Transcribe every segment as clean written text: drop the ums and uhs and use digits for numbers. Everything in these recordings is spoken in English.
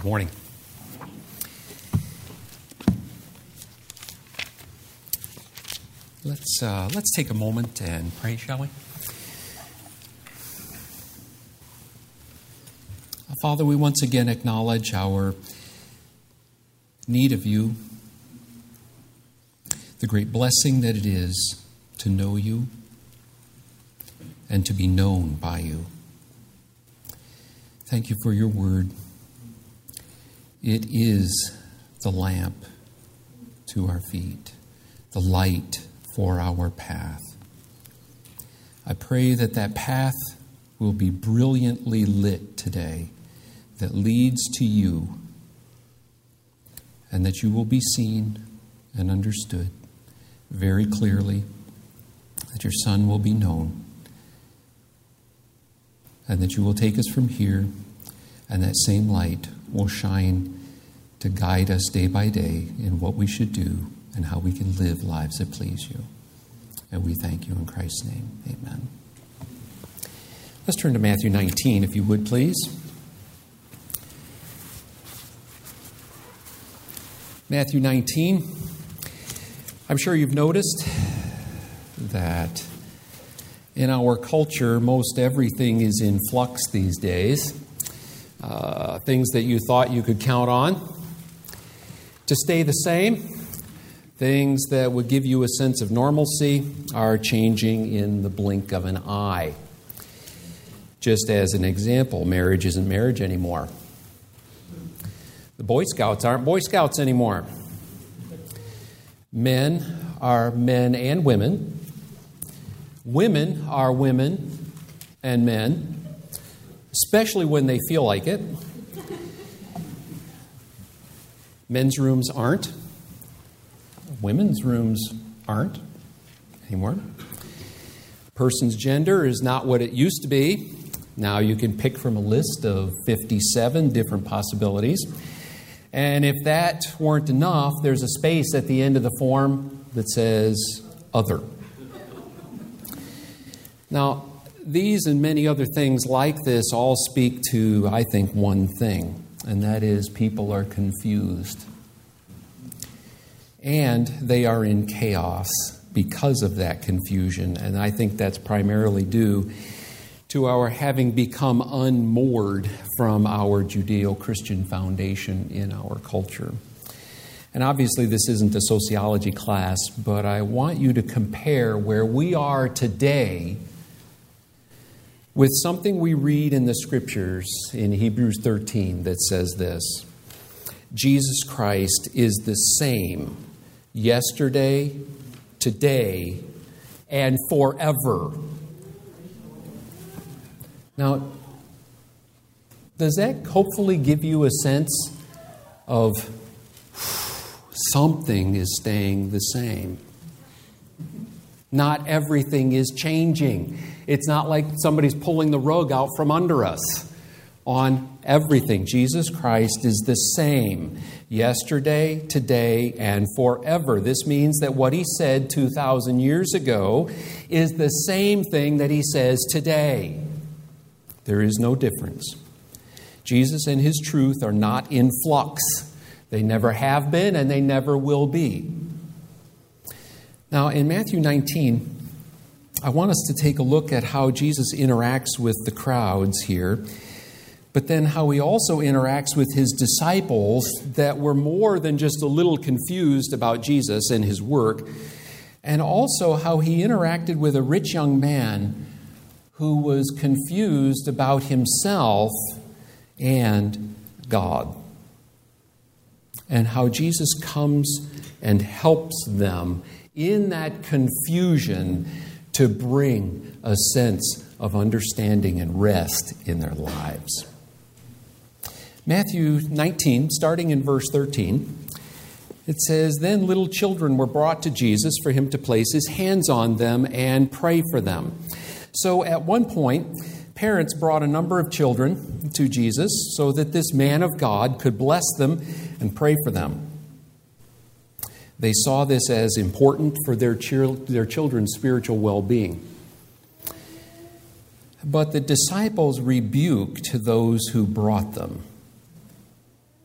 Good morning. Let's take a moment and pray, shall we? Father, we once again acknowledge our need of you, the great blessing that it is to know you and to be known by you. Thank you for your word. It is the lamp to our feet, the light for our path. I pray that that path will be brilliantly lit today, that leads to you, and that you will be seen and understood very clearly, that your Son will be known, and that you will take us from here, and that same light will shine to guide us day by day in what we should do and how we can live lives that please you. And we thank you in Christ's name. Amen. Let's turn to Matthew 19, if you would, please. Matthew 19. I'm sure you've noticed that in our culture, most everything is in flux these days. Things that you thought you could count on to stay the same, things that would give you a sense of normalcy, are changing in the blink of an eye. Just as an example, marriage isn't marriage anymore. The Boy Scouts aren't Boy Scouts anymore. Men are men and women. Women are women and men, especially when they feel like it. Men's rooms aren't. Women's rooms aren't anymore. A person's gender is not what it used to be. Now you can pick from a list of 57 different possibilities. And if that weren't enough, there's a space at the end of the form that says other. Now, these and many other things like this all speak to, I think, one thing, and that is people are confused. And they are in chaos because of that confusion, and I think that's primarily due to our having become unmoored from our Judeo-Christian foundation in our culture. And obviously this isn't a sociology class, but I want you to compare where we are today with something we read in the Scriptures in Hebrews 13 that says this: Jesus Christ is the same yesterday, today, and forever. Now, does that hopefully give you a sense of something is staying the same? Not everything is changing. It's not like somebody's pulling the rug out from under us on everything. Jesus Christ is the same yesterday, today, and forever. This means that what he said 2,000 years ago is the same thing that he says today. There is no difference. Jesus and his truth are not in flux. They never have been and they never will be. Now, in Matthew 19, I want us to take a look at how Jesus interacts with the crowds here, but then how he also interacts with his disciples that were more than just a little confused about Jesus and his work, and also how he interacted with a rich young man who was confused about himself and God, and how Jesus comes and helps them in that confusion to bring a sense of understanding and rest in their lives. Matthew 19, starting in verse 13, it says, "Then little children were brought to Jesus for him to place his hands on them and pray for them." So at one point, parents brought a number of children to Jesus so that this man of God could bless them and pray for them. They saw this as important for their children's spiritual well-being. But the disciples rebuked those who brought them.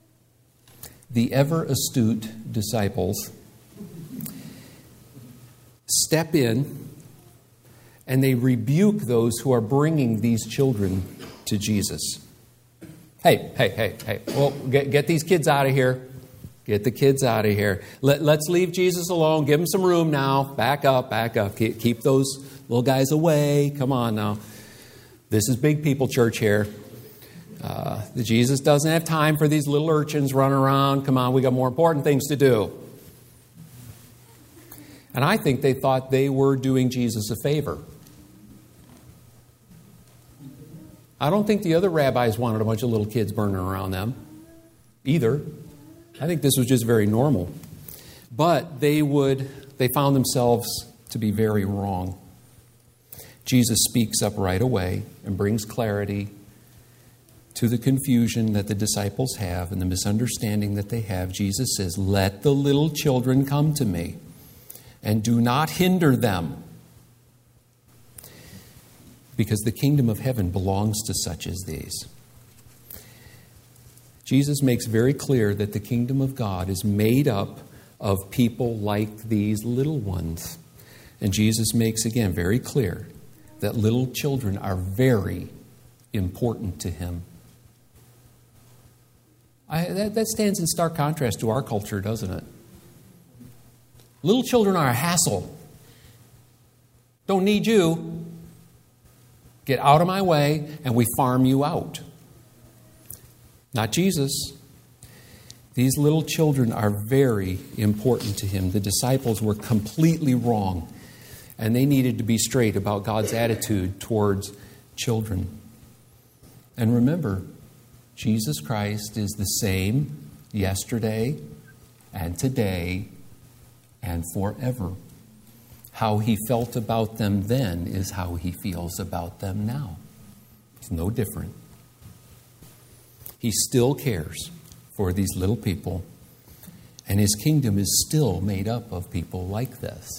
the ever-astute disciples step in and they rebuke those who are bringing these children to Jesus. Hey. Well, get these kids out of here. Get the kids out of here. Let's leave Jesus alone. Give him some room now. Back up. Keep those little guys away. Come on now. This is big people church here. Jesus doesn't have time for these little urchins running around. Come on, we got more important things to do. And I think they thought they were doing Jesus a favor. I don't think the other rabbis wanted a bunch of little kids burning around them either. I think this was just very normal. But they found themselves to be very wrong. Jesus speaks up right away and brings clarity to the confusion that the disciples have and the misunderstanding that they have. Jesus says, "Let the little children come to me, and do not hinder them, because the kingdom of heaven belongs to such as these." Jesus makes very clear that the kingdom of God is made up of people like these little ones. And Jesus makes again very clear that little children are very important to him. That stands in stark contrast to our culture, doesn't it? Little children are a hassle. Don't need you. Get out of my way, and we farm you out. Not Jesus. These little children are very important to him. The disciples were completely wrong, and they needed to be straight about God's attitude towards children. And remember, Jesus Christ is the same yesterday and today and forever. How he felt about them then is how he feels about them now. It's no different. He still cares for these little people, and his kingdom is still made up of people like this.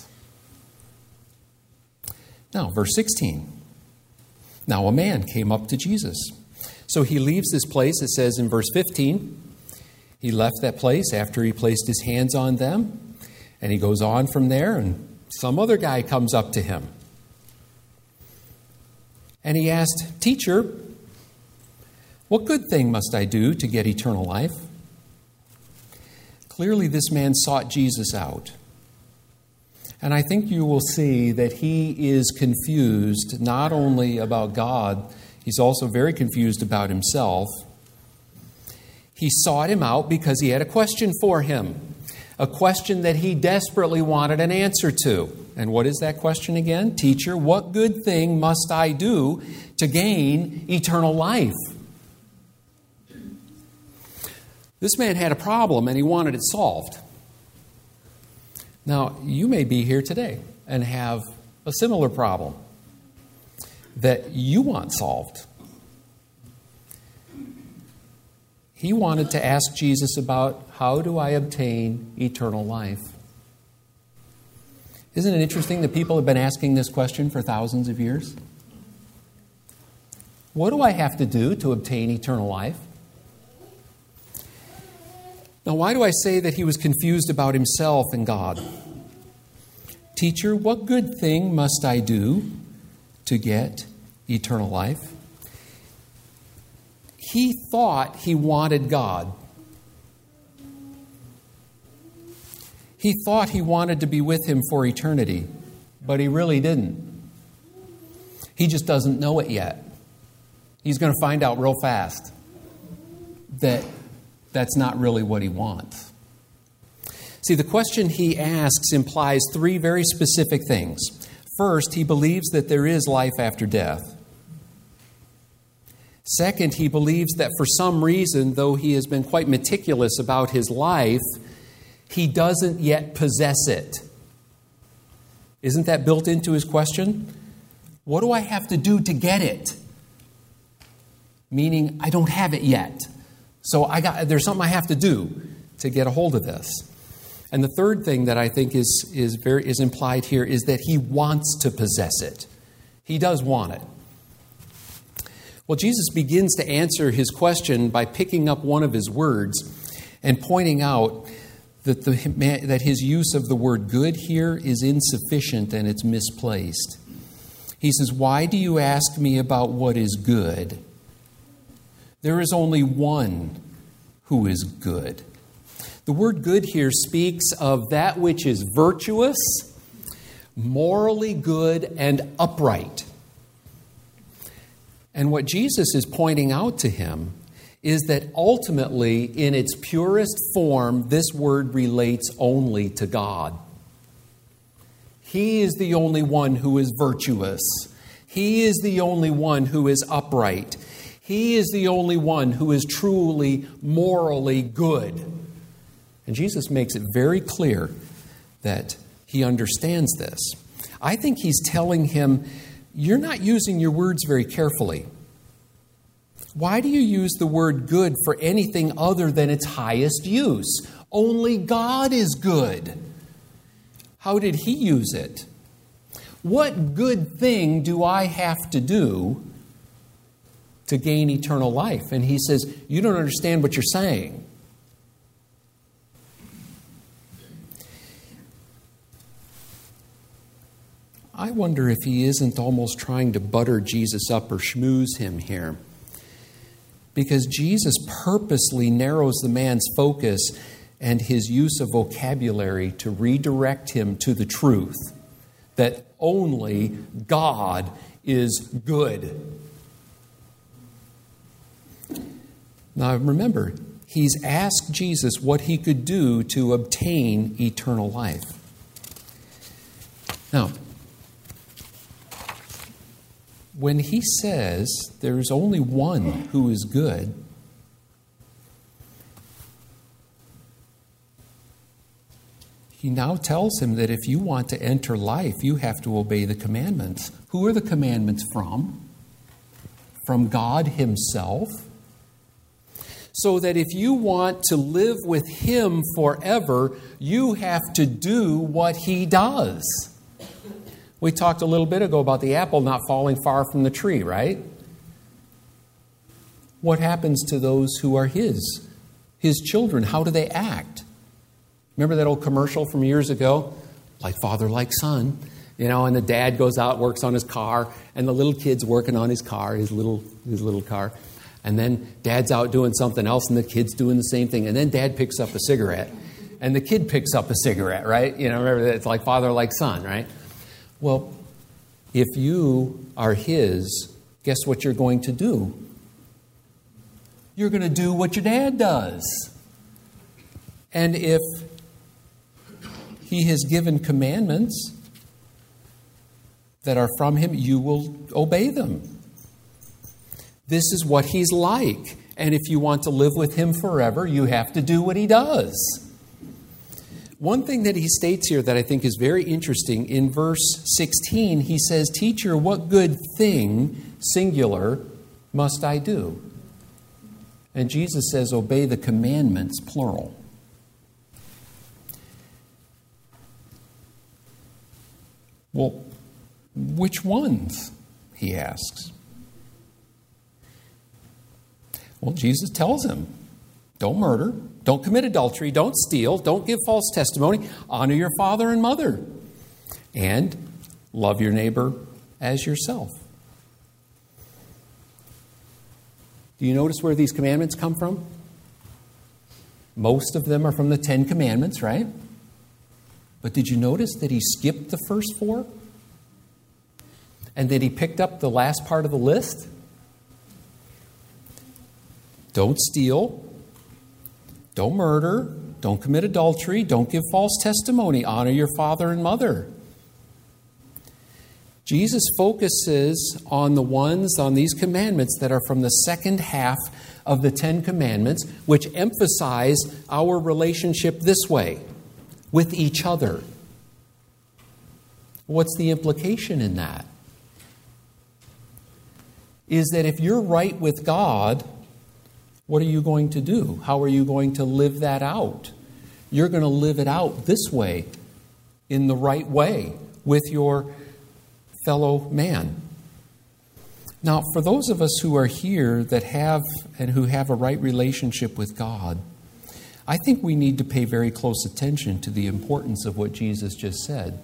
Now, verse 16. Now a man came up to Jesus. So he leaves this place, it says in verse 15. He left that place after he placed his hands on them, and he goes on from there, and some other guy comes up to him. And he asked, "Teacher, what good thing must I do to get eternal life?" Clearly, this man sought Jesus out. And I think you will see that he is confused not only about God, he's also very confused about himself. He sought him out because he had a question for him, a question that he desperately wanted an answer to. And what is that question again? "Teacher, what good thing must I do to gain eternal life?" This man had a problem and he wanted it solved. Now, you may be here today and have a similar problem that you want solved. He wanted to ask Jesus about, how do I obtain eternal life? Isn't it interesting that people have been asking this question for thousands of years? What do I have to do to obtain eternal life? Now, why do I say that he was confused about himself and God? "Teacher, what good thing must I do to get eternal life?" He thought he wanted God. He thought he wanted to be with him for eternity, but he really didn't. He just doesn't know it yet. He's going to find out real fast that that's not really what he wants. See, the question he asks implies three very specific things. First, he believes that there is life after death. Second, he believes that for some reason, though he has been quite meticulous about his life, he doesn't yet possess it. Isn't that built into his question? What do I have to do to get it? Meaning, I don't have it yet. So there's something I have to do to get a hold of this. And the third thing that I think is implied here is that he wants to possess it. He does want it. Well, Jesus begins to answer his question by picking up one of his words. and pointing out that his use of the word good here is insufficient and it's misplaced. He says, "Why do you ask me about what is good? There is only one who is good." The word good here speaks of that which is virtuous, morally good, and upright. And what Jesus is pointing out to him is that ultimately, in its purest form, this word relates only to God. He is the only one who is virtuous. He is the only one who is upright. He is the only one who is truly morally good. And Jesus makes it very clear that he understands this. I think he's telling him, you're not using your words very carefully. Why do you use the word good for anything other than its highest use? Only God is good. How did he use it? What good thing do I have to do to gain eternal life? And he says, you don't understand what you're saying. I wonder if he isn't almost trying to butter Jesus up or schmooze him here. Because Jesus purposely narrows the man's focus and his use of vocabulary to redirect him to the truth that only God is good. Now remember, he's asked Jesus what he could do to obtain eternal life. Now, when he says there's only one who is good, he now tells him that if you want to enter life, you have to obey the commandments. Who are the commandments from? From God himself. So that if you want to live with him forever, you have to do what he does. We talked a little bit ago about the apple not falling far from the tree, right? What happens to those who are his children? How do they act? Remember that old commercial from years ago? Like father, like son. You know, and the dad goes out, works on his car, and the little kid's working on his car, his little car. And then dad's out doing something else, and the kid's doing the same thing. And then dad picks up a cigarette, and the kid picks up a cigarette, right? You know, remember that it's like father, like son, right? Well, if you are his, guess what you're going to do? You're going to do what your dad does. And if he has given commandments that are from him, you will obey them. This is what he's like. And if you want to live with him forever, you have to do what he does. One thing that he states here that I think is very interesting, in verse 16, he says, "Teacher, what good thing, singular, must I do?" And Jesus says, "Obey the commandments," plural. Well, which ones? He asks. Well, Jesus tells him, don't murder, don't commit adultery, don't steal, don't give false testimony, honor your father and mother, and love your neighbor as yourself. Do you notice where these commandments come from? Most of them are from the 10 Commandments, right? But did you notice that he skipped the first 4? And that he picked up the last part of the list? Don't steal, don't murder, don't commit adultery, don't give false testimony, honor your father and mother. Jesus focuses on these commandments that are from the second half of the 10 Commandments, which emphasize our relationship this way, with each other. What's the implication in that? Is that if you're right with God, what are you going to do? How are you going to live that out? You're going to live it out this way, in the right way, with your fellow man. Now, for those of us who are here who have a right relationship with God, I think we need to pay very close attention to the importance of what Jesus just said.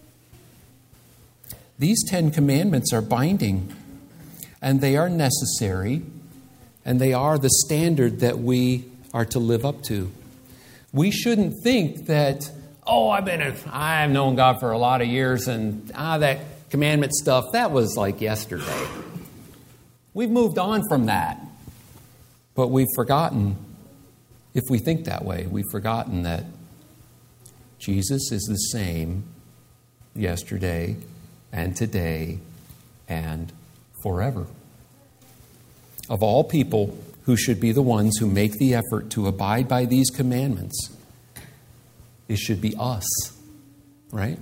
These 10 commandments are binding, and they are necessary, and they are the standard that we are to live up to. We shouldn't think that, I've known God for a lot of years, and that commandment stuff, that was like yesterday. We've moved on from that. But we've forgotten, if we think that way, we've forgotten that Jesus is the same yesterday and today and forever. Of all people who should be the ones who make the effort to abide by these commandments, it should be us, right?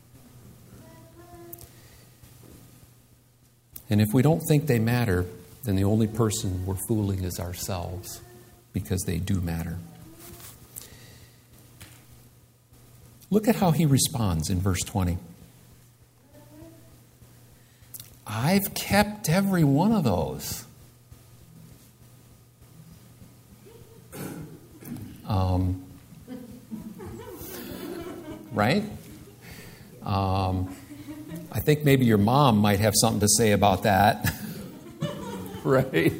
And if we don't think they matter, then the only person we're fooling is ourselves, because they do matter. Look at how he responds in verse 20. I've kept every one of those. Right? I think maybe your mom might have something to say about that. Right?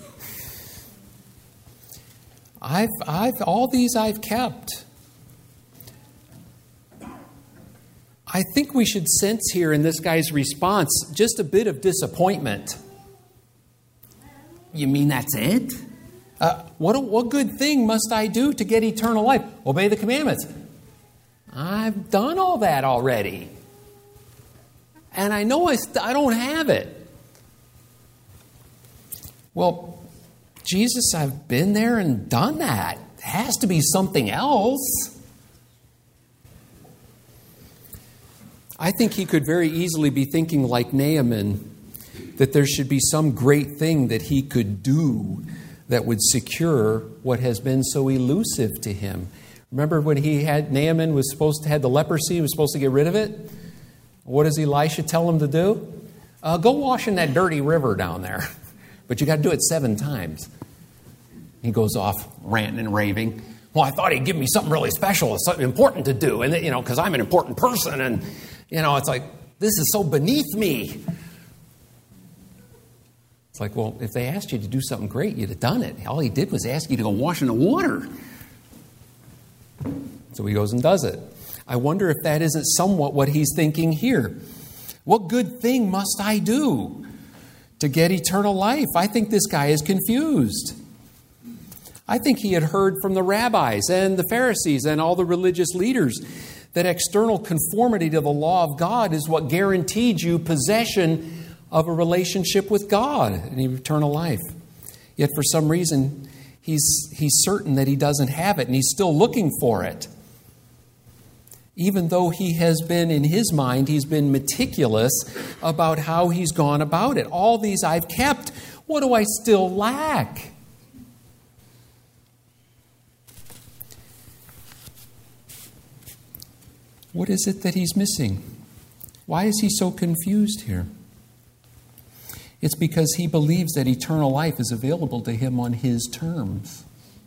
All these I've kept. I think we should sense here in this guy's response just a bit of disappointment. You mean that's it? What good thing must I do to get eternal life? Obey the commandments. I've done all that already. And I know I don't have it. Well, Jesus, I've been there and done that. It has to be something else. I think he could very easily be thinking like Naaman, that there should be some great thing that he could do that would secure what has been so elusive to him. Remember when Naaman was supposed to have the leprosy, he was supposed to get rid of it? What does Elisha tell him to do? Go wash in that dirty river down there. But you got to do it 7 times. He goes off ranting and raving. Well, I thought he'd give me something really special, something important to do. And, because I'm an important person. And, it's like, this is so beneath me. It's like, well, if they asked you to do something great, you'd have done it. All he did was ask you to go wash in the water. So he goes and does it. I wonder if that isn't somewhat what he's thinking here. What good thing must I do to get eternal life? I think this guy is confused. I think he had heard from the rabbis and the Pharisees and all the religious leaders that external conformity to the law of God is what guaranteed you possession of a relationship with God and eternal life. Yet for some reason, he's certain that he doesn't have it, and he's still looking for it. Even though he has been, in his mind, he's been meticulous about how he's gone about it. All these I've kept. What do I still lack? What is it that he's missing? Why is he so confused here? It's because he believes that eternal life is available to him on his terms.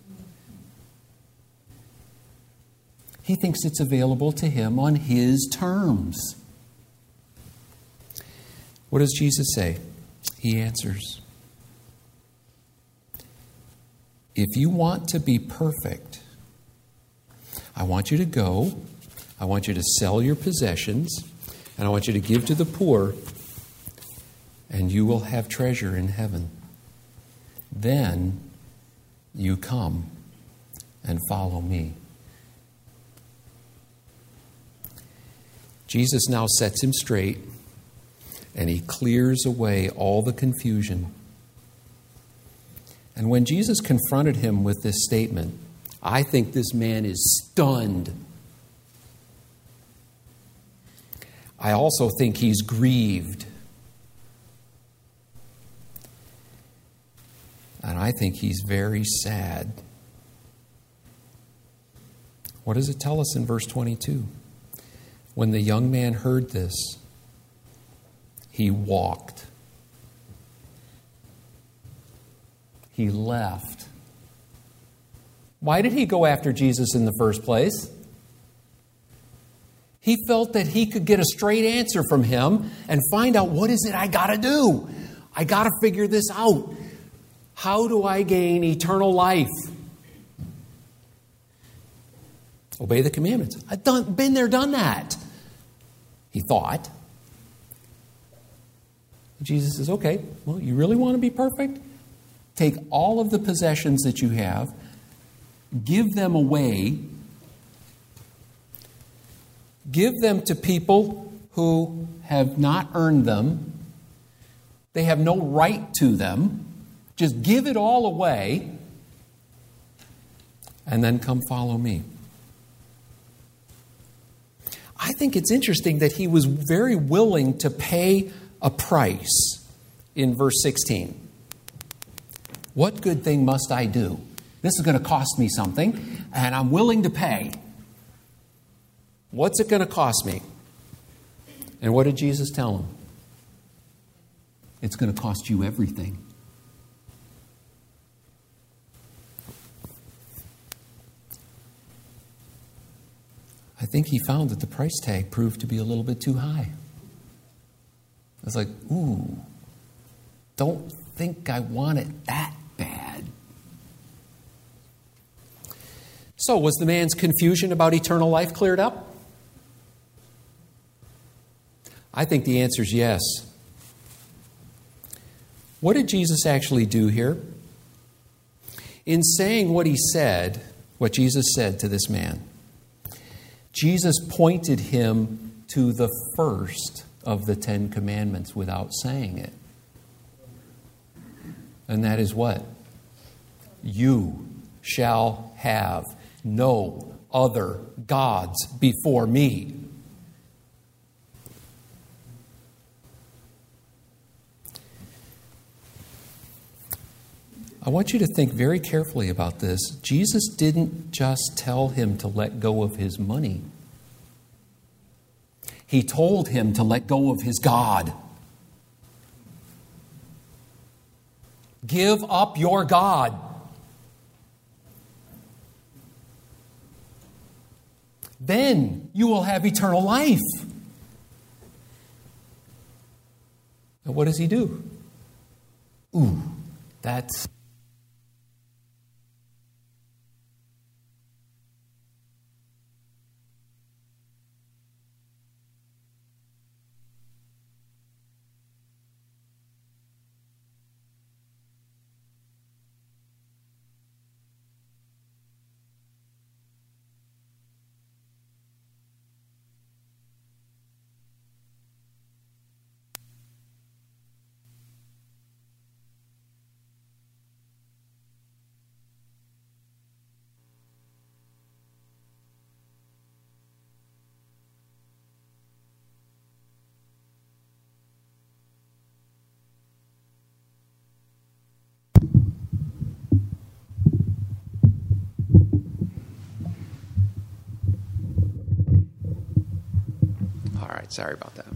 He thinks it's available to him on his terms. What does Jesus say? He answers, if you want to be perfect, I want you to go, I want you to sell your possessions, and I want you to give to the poor, and you will have treasure in heaven. Then you come and follow me. Jesus now sets him straight, and he clears away all the confusion. And when Jesus confronted him with this statement, I think this man is stunned. I also think he's grieved. And I think he's very sad. What does it tell us in verse 22? When the young man heard this, he walked. He left. Why did he go after Jesus in the first place? He felt that he could get a straight answer from him and find out, what is it I got to do? I got to figure this out. How do I gain eternal life? Obey the commandments. I've been there, done that, he thought. Jesus says, okay, well, you really want to be perfect? Take all of the possessions that you have, give them away, give them to people who have not earned them. They have no right to them. Just give it all away, and then come follow me. I think it's interesting that he was very willing to pay a price in verse 16. What good thing must I do? This is going to cost me something, and I'm willing to pay. What's it going to cost me? And what did Jesus tell him? It's going to cost you everything. I think he found that the price tag proved to be a little bit too high. I was like, ooh, don't think I want it that bad. So, was the man's confusion about eternal life cleared up? I think the answer is yes. What did Jesus actually do here? In saying what he said, what Jesus said to this man, Jesus pointed him to the first of the 10 commandments without saying it. And that is what? You shall have no other gods before me. I want you to think very carefully about this. Jesus didn't just tell him to let go of his money. He told him to let go of his God. Give up your God. Then you will have eternal life. And what does he do? Ooh, that's... Sorry about that.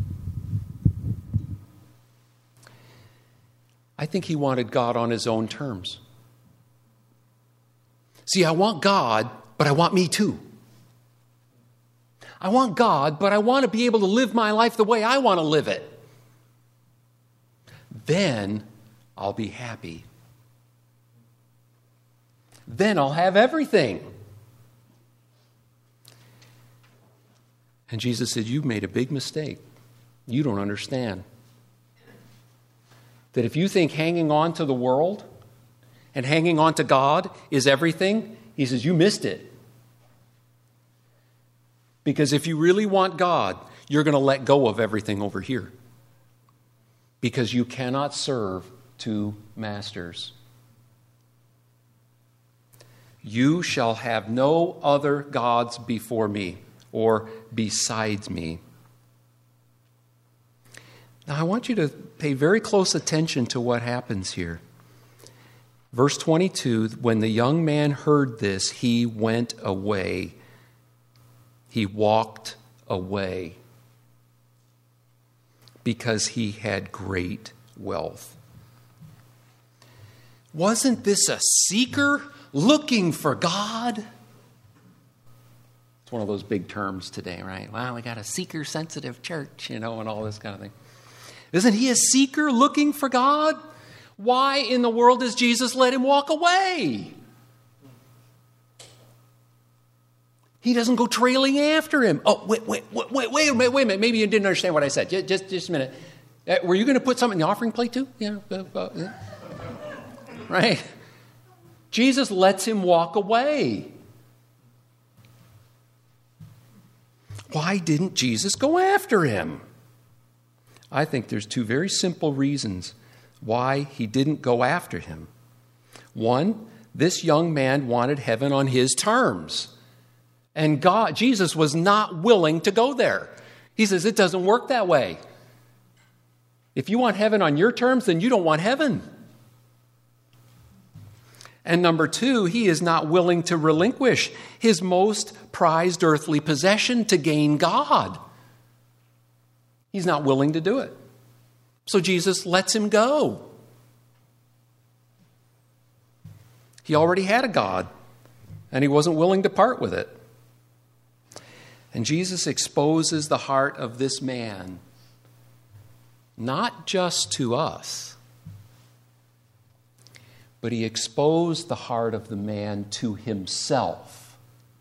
I think he wanted God on his own terms. See, I want God, but I want me too. I want God, but I want to be able to live my life the way I want to live it. Then I'll be happy. Then I'll have everything. And Jesus said, you've made a big mistake. You don't understand. That if you think hanging on to the world and hanging on to God is everything, he says, you missed it. Because if you really want God, you're going to let go of everything over here. Because you cannot serve two masters. You shall have no other gods before me, or besides me. Now, I want you to pay very close attention to what happens here. Verse 22, when the young man heard this, he went away. He walked away because he had great wealth. Wasn't this a seeker looking for God. It's one of those big terms today, right? Well, we got a seeker-sensitive church, and all this kind of thing. Isn't he a seeker looking for God? Why in the world does Jesus let him walk away? He doesn't go trailing after him. Oh, wait a minute. Maybe you didn't understand what I said. Just a minute. Were you going to put something in the offering plate too? Yeah. Right? Jesus lets him walk away. Why didn't Jesus go after him? I think there's two very simple reasons why he didn't go after him. One, this young man wanted heaven on his terms. And Jesus was not willing to go there. He says, it doesn't work that way. If you want heaven on your terms, then you don't want heaven. And number two, he is not willing to relinquish his most prized earthly possession to gain God. He's not willing to do it. So Jesus lets him go. He already had a God, and he wasn't willing to part with it. And Jesus exposes the heart of this man, not just to us, but he exposed the heart of the man to himself.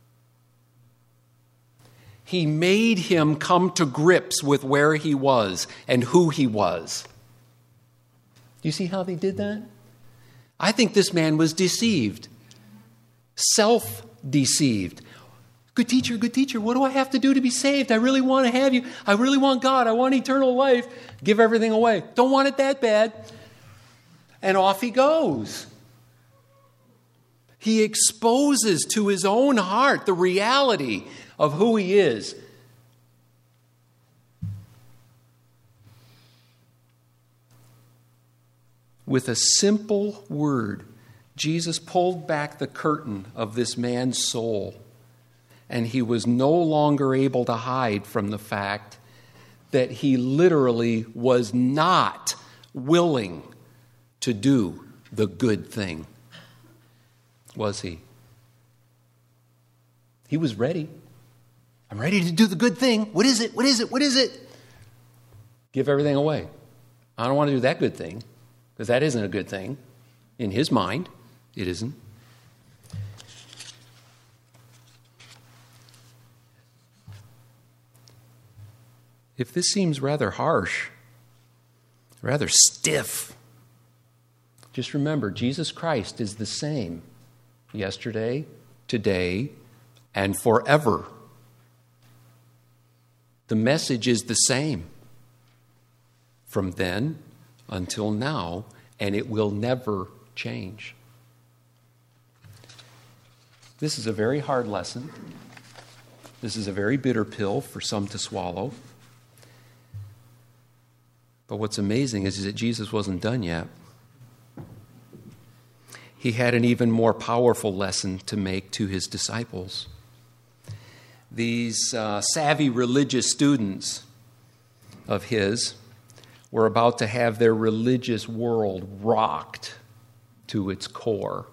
He made him come to grips with where he was and who he was. Do you see how they did that? I think this man was deceived, self-deceived. Good teacher, what do I have to do to be saved? I really want to have you. I really want God. I want eternal life. Give everything away. Don't want it that bad. And off he goes. He exposes to his own heart the reality of who he is. With a simple word, Jesus pulled back the curtain of this man's soul. And he was no longer able to hide from the fact that he literally was not willing to do the good thing. Was he? He was ready. I'm ready to do the good thing. What is it? What is it? What is it? Give everything away. I don't want to do that good thing, because that isn't a good thing. In his mind, it isn't. If this seems rather harsh, rather stiff, just remember, Jesus Christ is the same yesterday, today, and forever. The message is the same from then until now, and it will never change. This is a very hard lesson. This is a very bitter pill for some to swallow. But what's amazing is that Jesus wasn't done yet. He had an even more powerful lesson to make to his disciples. These savvy religious students of his were about to have their religious world rocked to its core.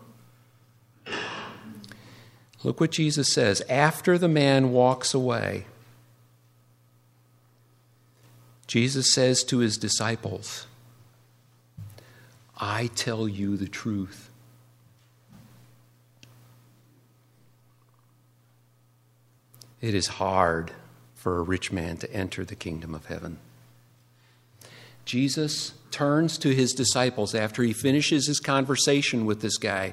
Look what Jesus says. After the man walks away, Jesus says to his disciples, I tell you the truth. It is hard for a rich man to enter the kingdom of heaven. Jesus turns to his disciples after he finishes his conversation with this guy.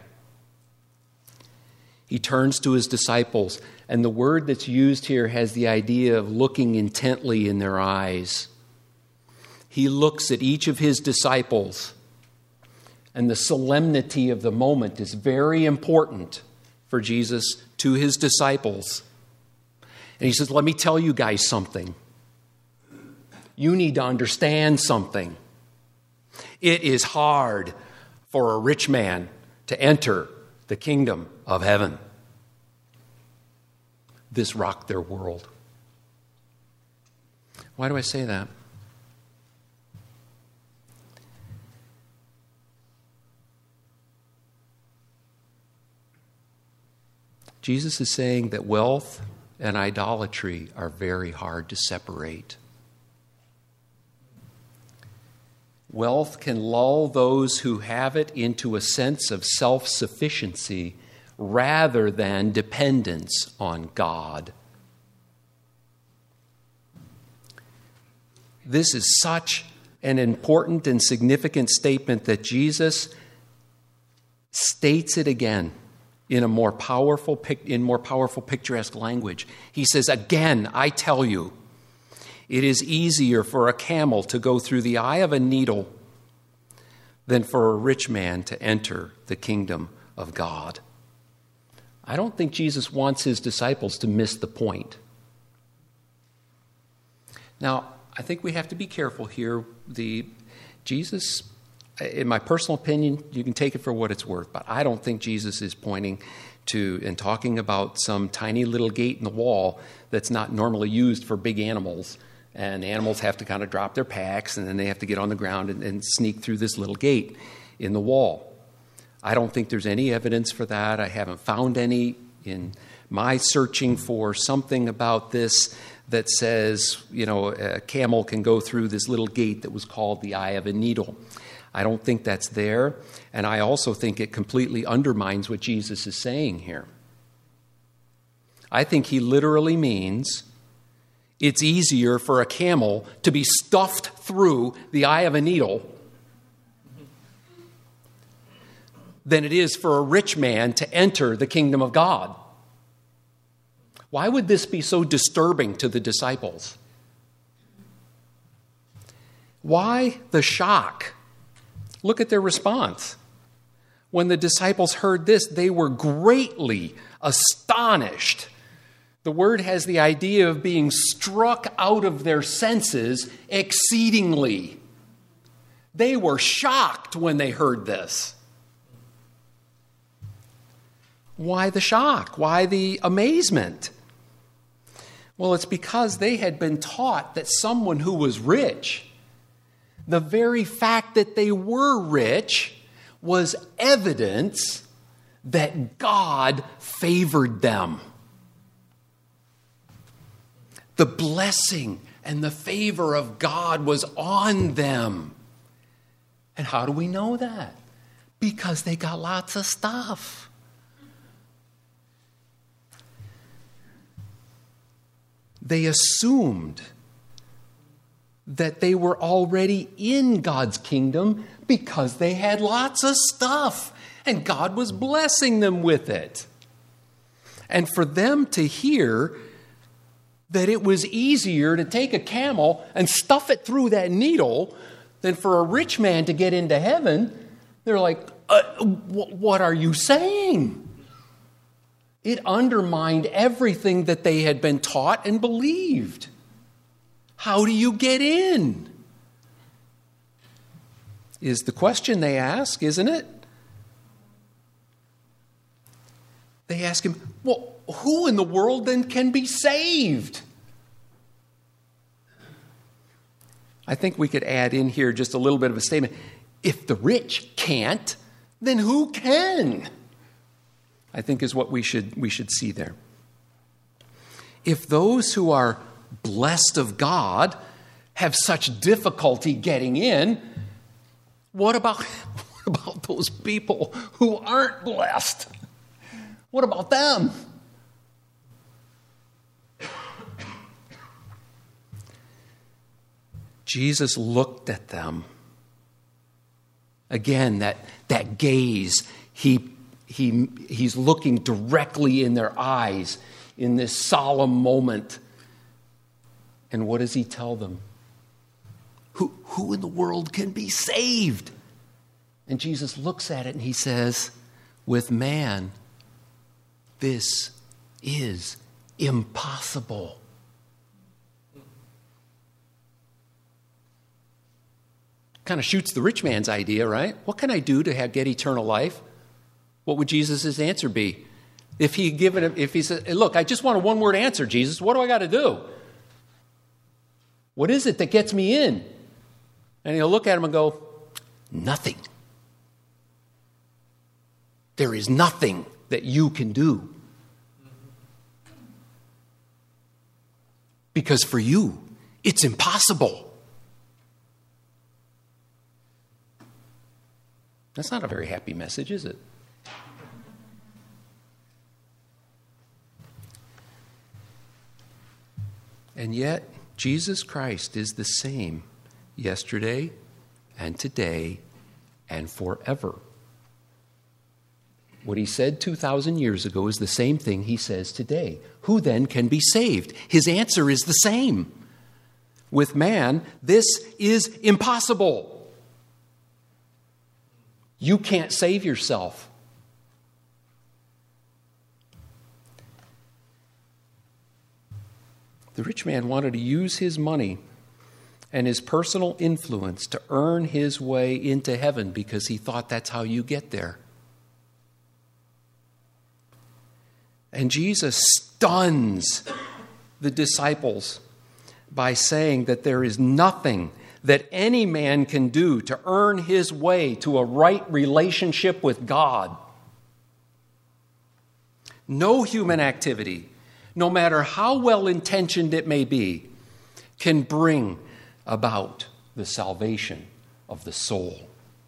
He turns to his disciples, and the word that's used here has the idea of looking intently in their eyes. He looks at each of his disciples, and the solemnity of the moment is very important for Jesus to his disciples. And he says, let me tell you guys something. You need to understand something. It is hard for a rich man to enter the kingdom of heaven. This rocked their world. Why do I say that? Jesus is saying that wealth and idolatry are very hard to separate. Wealth can lull those who have it into a sense of self-sufficiency rather than dependence on God. This is such an important and significant statement that Jesus states it again in more powerful picturesque language. He says, "Again, I tell you, it is easier for a camel to go through the eye of a needle than for a rich man to enter the kingdom of God." I don't think Jesus wants his disciples to miss the point. Now, I think we have to be careful here. Jesus, in my personal opinion, you can take it for what it's worth, but I don't think Jesus is pointing to and talking about some tiny little gate in the wall that's not normally used for big animals. And animals have to kind of drop their packs, and then they have to get on the ground and sneak through this little gate in the wall. I don't think there's any evidence for that. I haven't found any in my searching for something about this that says, a camel can go through this little gate that was called the eye of a needle. I don't think that's there, and I also think it completely undermines what Jesus is saying here. I think he literally means it's easier for a camel to be stuffed through the eye of a needle than it is for a rich man to enter the kingdom of God. Why would this be so disturbing to the disciples? Why the shock? Look at their response. When the disciples heard this, they were greatly astonished. The word has the idea of being struck out of their senses exceedingly. They were shocked when they heard this. Why the shock? Why the amazement? Well, it's because they had been taught that someone who was rich, the very fact that they were rich, was evidence that God favored them. The blessing and the favor of God was on them. And how do we know that? Because they got lots of stuff. They assumed that they were already in God's kingdom because they had lots of stuff and God was blessing them with it. And for them to hear that it was easier to take a camel and stuff it through that needle than for a rich man to get into heaven, they're like, what are you saying? It undermined everything that they had been taught and believed. How do you get in? Is the question they ask, isn't it? They ask him, well, who in the world then can be saved? I think we could add in here just a little bit of a statement. If the rich can't, then who can? I think is what we should see there. If those who are blessed of God have such difficulty getting in, what about those people who aren't blessed? What about them? Jesus looked at them. Again, that gaze, he's looking directly in their eyes in this solemn moment. And what does he tell them? Who in the world can be saved? And Jesus looks at it and he says, with man, this is impossible. Kind of shoots the rich man's idea, right? What can I do to get eternal life? What would Jesus' answer be? If he said, look, I just want a one-word answer, Jesus. What do I got to do? What is it that gets me in? And he'll look at him and go, nothing. There is nothing that you can do. Because for you, it's impossible. That's not a very happy message, is it? And yet, Jesus Christ is the same yesterday and today and forever. What he said 2,000 years ago is the same thing he says today. Who then can be saved? His answer is the same. With man, this is impossible. You can't save yourself. The rich man wanted to use his money and his personal influence to earn his way into heaven because he thought that's how you get there. And Jesus stuns the disciples by saying that there is nothing that any man can do to earn his way to a right relationship with God. No human activity, no matter how well-intentioned it may be, can bring about the salvation of the soul.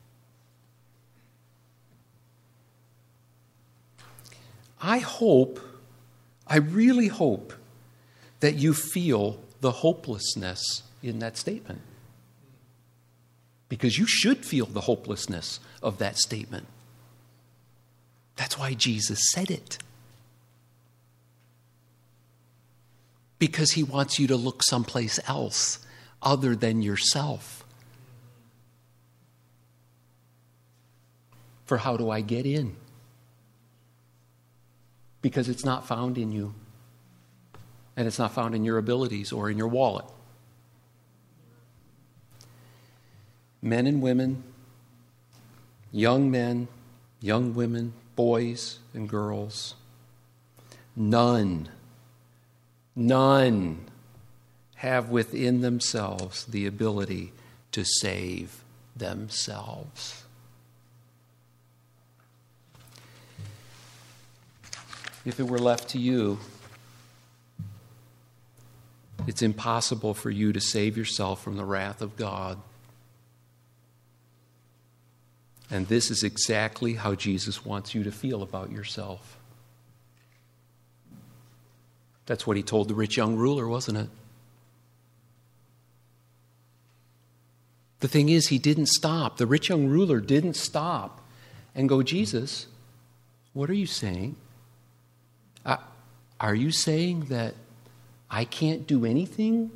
I really hope that you feel the hopelessness in that statement. Because you should feel the hopelessness of that statement. That's why Jesus said it. Because he wants you to look someplace else other than yourself. For how do I get in? Because it's not found in you. And it's not found in your abilities or in your wallet. Men and women, young men, young women, boys and girls, none have within themselves the ability to save themselves. If it were left to you, it's impossible for you to save yourself from the wrath of God. And this is exactly how Jesus wants you to feel about yourself. That's what he told the rich young ruler, wasn't it? The thing is, he didn't stop. The rich young ruler didn't stop and go, Jesus, what are you saying? Are you saying that I can't do anything?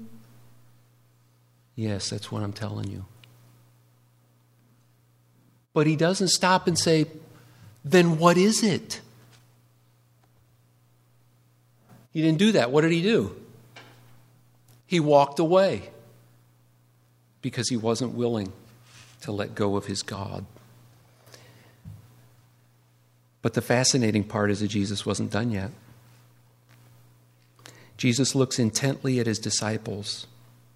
Yes, that's what I'm telling you. But he doesn't stop and say, then what is it? He didn't do that. What did he do? He walked away because he wasn't willing to let go of his God. But the fascinating part is that Jesus wasn't done yet. Jesus looks intently at his disciples.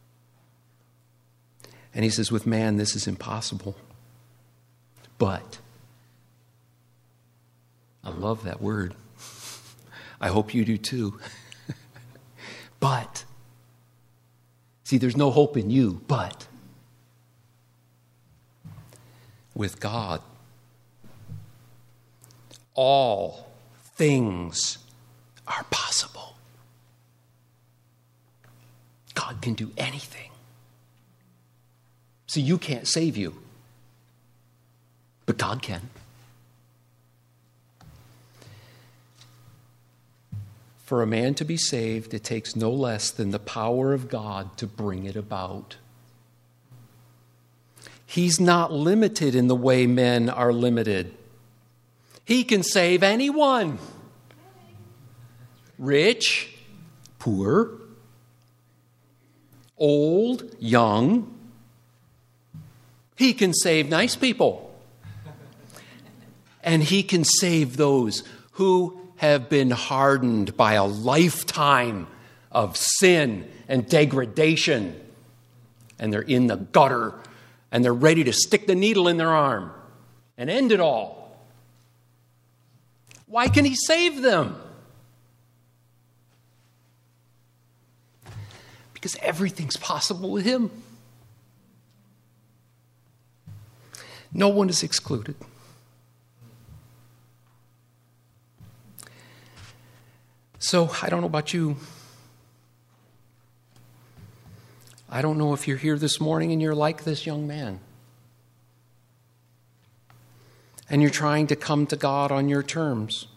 And he says, with man, this is impossible. But, I love that word. I hope you do too. But, see, there's no hope in you, but with God, all things are possible. God can do anything. See, you can't save you, but God can. For a man to be saved, it takes no less than the power of God to bring it about. He's not limited in the way men are limited. He can save anyone. Rich, poor, old, young. He can save nice people. And he can save those who have been hardened by a lifetime of sin and degradation. And they're in the gutter and they're ready to stick the needle in their arm and end it all. Why can he save them? Because everything's possible with him. No one is excluded. So, I don't know about you. I don't know if you're here this morning and you're like this young man. And you're trying to come to God on your terms.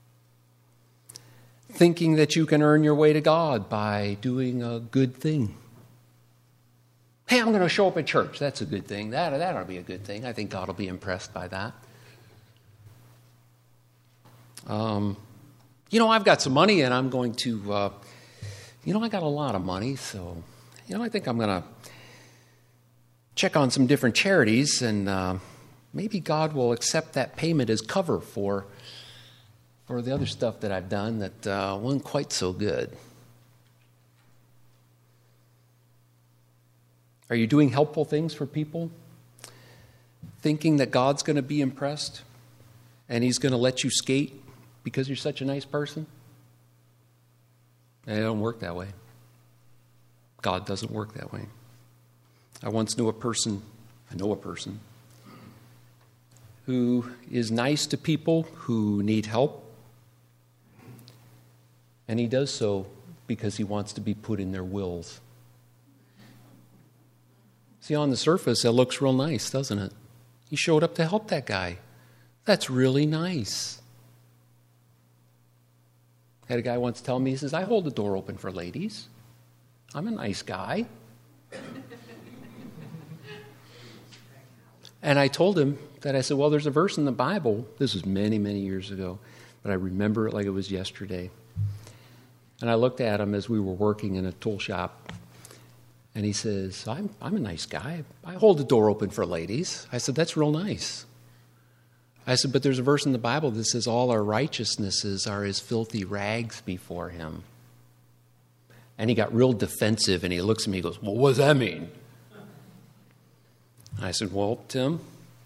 Thinking that you can earn your way to God by doing a good thing. Hey, I'm going to show up at church. That's a good thing. That ought to be a good thing. I think God will be impressed by that. I've got some money and I'm going to, I got a lot of money, so, I think I'm going to check on some different charities and maybe God will accept that payment as cover for the other stuff that I've done that wasn't quite so good. Are you doing helpful things for people? Thinking that God's going to be impressed and he's going to let you skate because you're such a nice person? And it don't work that way. God doesn't work that way. I know a person who is nice to people who need help. And he does so because he wants to be put in their wills. See, on the surface, it looks real nice, doesn't it? He showed up to help that guy. That's really nice. I had a guy once tell me, he says, I hold the door open for ladies. I'm a nice guy. And I told him that, I said, well, there's a verse in the Bible. This was many, many years ago, but I remember it like it was yesterday. And I looked at him as we were working in a tool shop. And he says, I'm a nice guy. I hold the door open for ladies. I said, that's real nice. I said, but there's a verse in the Bible that says all our righteousnesses are as filthy rags before him. And he got real defensive and he looks at me and goes, well, what does that mean? I said, well, Tim,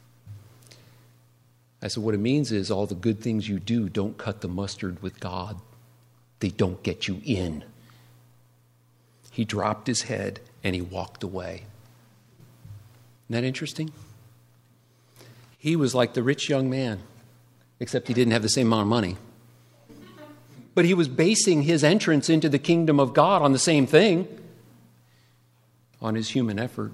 what it means is all the good things you do don't cut the mustard with God. They don't get you in. He dropped his head and he walked away. Isn't that interesting? He was like the rich young man, except he didn't have the same amount of money. But he was basing his entrance into the kingdom of God on the same thing, on his human effort.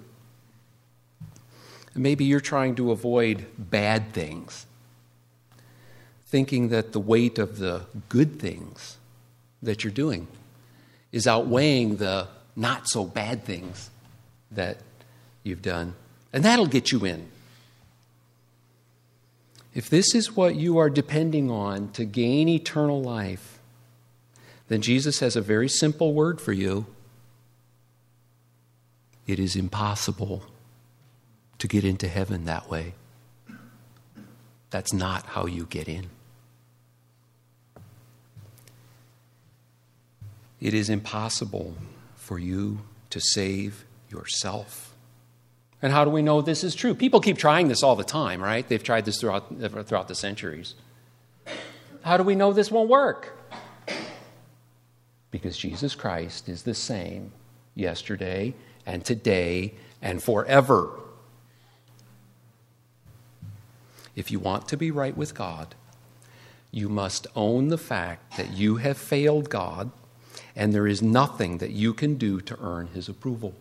And maybe you're trying to avoid bad things, thinking that the weight of the good things that you're doing is outweighing the not so bad things that you've done. And that'll get you in. If this is what you are depending on to gain eternal life, then Jesus has a very simple word for you. It is impossible to get into heaven that way. That's not how you get in. It is impossible for you to save yourself. And how do we know this is true? People keep trying this all the time, right? They've tried this throughout the centuries. How do we know this won't work? Because Jesus Christ is the same yesterday and today and forever. If you want to be right with God, you must own the fact that you have failed God and there is nothing that you can do to earn his approval.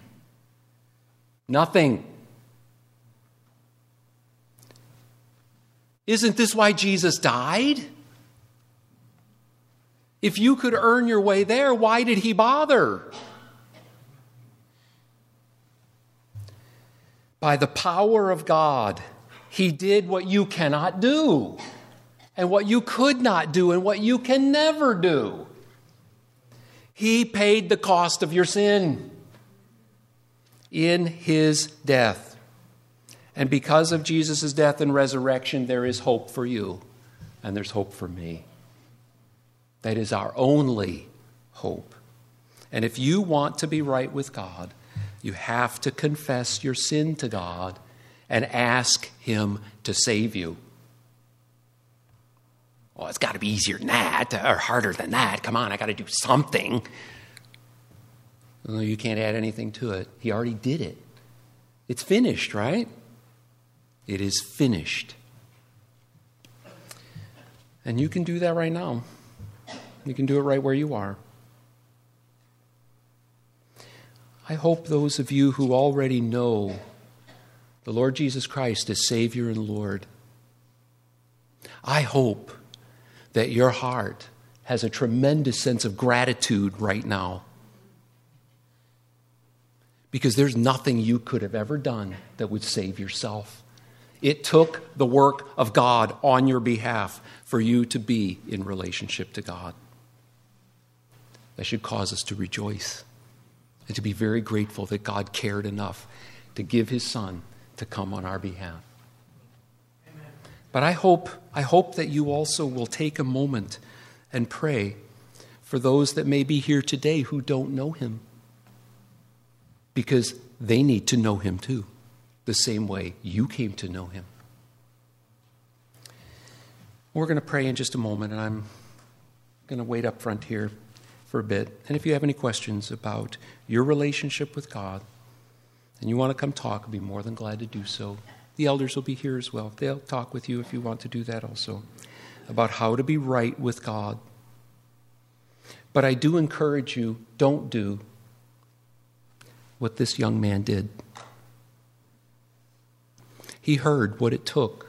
Nothing. Isn't this why Jesus died? If you could earn your way there, why did he bother? By the power of God, he did what you cannot do, and what you could not do, and what you can never do. He paid the cost of your sin in his death. And because of Jesus' death and resurrection, there is hope for you, and there's hope for me. That is our only hope. And if you want to be right with God, you have to confess your sin to God and ask him to save you. Well, it's got to be easier than that, or harder than that. Come on, I got to do something. No, you can't add anything to it. He already did it. It's finished, right? It is finished. And you can do that right now. You can do it right where you are. I hope those of you who already know the Lord Jesus Christ as Savior and Lord, I hope that your heart has a tremendous sense of gratitude right now. Because there's nothing you could have ever done that would save yourself. It took the work of God on your behalf for you to be in relationship to God. That should cause us to rejoice and to be very grateful that God cared enough to give his Son to come on our behalf. Amen. But I hope that you also will take a moment and pray for those that may be here today who don't know him. Because they need to know him too, the same way you came to know him. We're going to pray in just a moment, and I'm going to wait up front here for a bit. And if you have any questions about your relationship with God, and you want to come talk, I'll be more than glad to do so. The elders will be here as well. They'll talk with you if you want to do that also, about how to be right with God. But I do encourage you, don't do what this young man did. He heard what it took,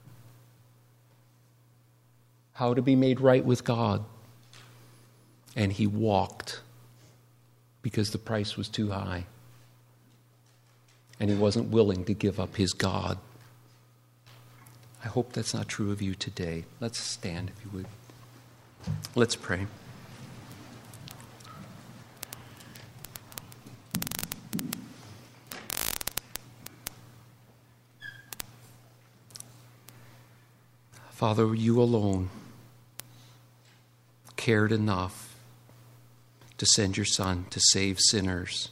how to be made right with God, and he walked because the price was too high, and he wasn't willing to give up his God. I hope that's not true of you today. Let's stand, if you would. Let's pray. Father, you alone cared enough to send your Son to save sinners.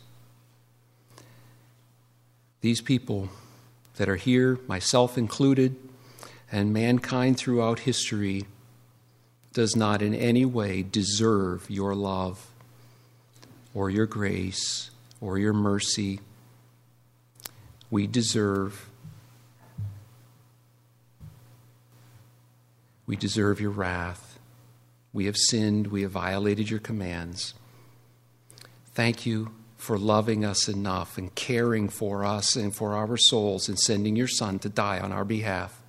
These people that are here, myself included, and mankind throughout history, does not in any way deserve your love or your grace or your mercy. We deserve your wrath. We have sinned. We have violated your commands. Thank you for loving us enough and caring for us and for our souls and sending your Son to die on our behalf.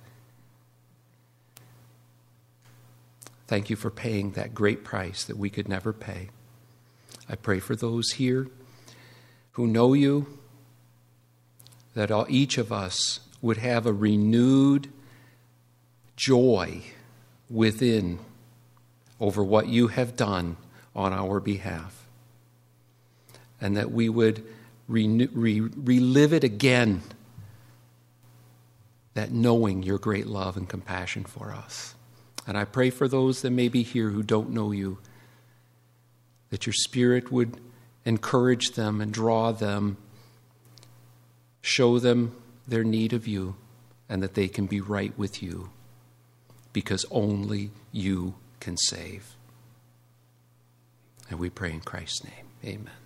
Thank you for paying that great price that we could never pay. I pray for those here who know you, that each of us would have a renewed joy within over what you have done on our behalf. And that we would relive it again, that knowing your great love and compassion for us. And I pray for those that may be here who don't know you, that your Spirit would encourage them and draw them, show them their need of you, and that they can be right with you, because only you can save. And we pray in Christ's name. Amen.